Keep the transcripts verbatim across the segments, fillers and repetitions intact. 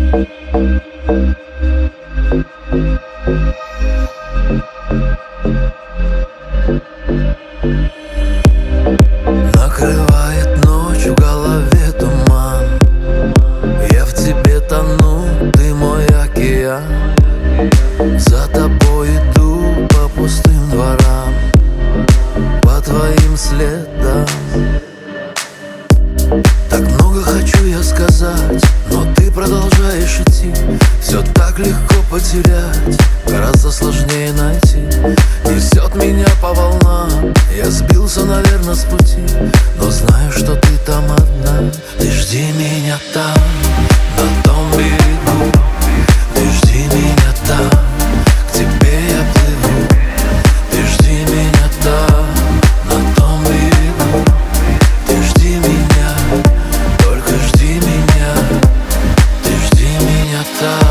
Накрывает ночь, в голове туман. Я в тебе тону, ты мой океан. За тобой иду по пустым дворам, по твоим следам. Так много хочу я сказать, но ты продолжаешь идти. Все так легко потерять, гораздо сложнее найти. Несет меня по волнам, я сбился, наверное, с пути, но знаю, что ты там одна. Ты жди меня там, на том берегу. Ты жди меня там, к тебе я плыву. Ты жди меня там, на том берегу. Ты жди меня, только жди меня. Ты жди меня там.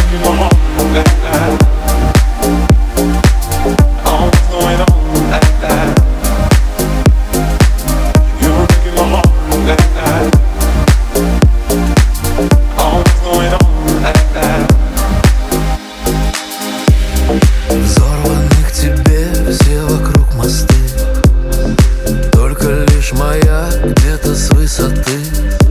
Взорваны к тебе все вокруг мосты, только лишь моя где-то с высоты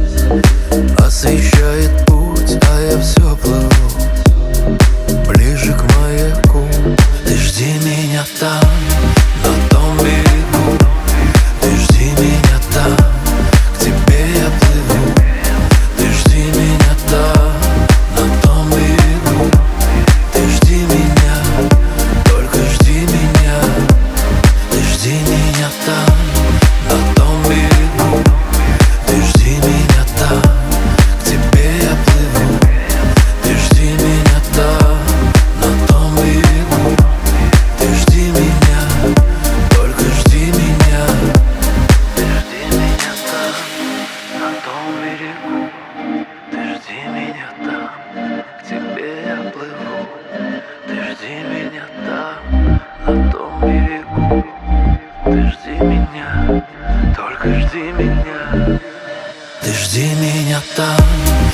освещает путь, а я все плыву ближе к маяку. Ты жди меня там, на том берегу. Ты жди меня там, к тебе я плыву. Ты жди меня там, на том берегу. Ты жди меня, только жди меня. Ты жди меня там, на том берегу. Ты жди меня там, к тебе я плыву. Ты жди меня там, на том берегу. Ты жди меня, только жди меня. Ты жди меня там, на том берегу. Ты жди меня там, к тебе я плыву. Ты жди меня там, на том берегу. Ты жди меня, только жди меня. Ты жди меня там.